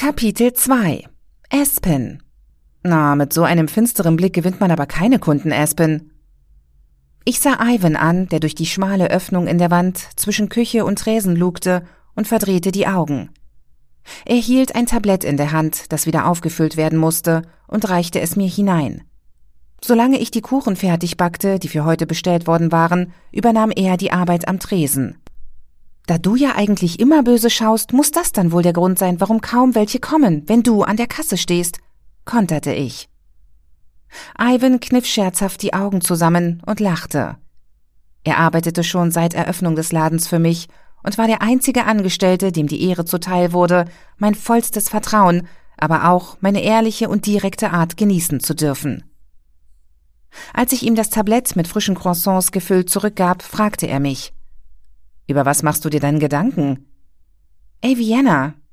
Kapitel 2 Aspen. Na, mit so einem finsteren Blick gewinnt man aber keine Kunden, Aspen. Ich sah Ivan an, der durch die schmale Öffnung in der Wand zwischen Küche und Tresen lugte und verdrehte die Augen. Er hielt ein Tablett in der Hand, das wieder aufgefüllt werden musste, und reichte es mir hinein. Solange ich die Kuchen fertig backte, die für heute bestellt worden waren, übernahm er die Arbeit am Tresen. Da du ja eigentlich immer böse schaust, muss das dann wohl der Grund sein, warum kaum welche kommen, wenn du an der Kasse stehst, konterte ich. Ivan kniff scherzhaft die Augen zusammen und lachte. Er arbeitete schon seit Eröffnung des Ladens für mich und war der einzige Angestellte, dem die Ehre zuteil wurde, mein vollstes Vertrauen, aber auch meine ehrliche und direkte Art genießen zu dürfen. Als ich ihm das Tablett mit frischen Croissants gefüllt zurückgab, fragte er mich: »Über was machst du dir dann Gedanken?« »Ey, Vienna«,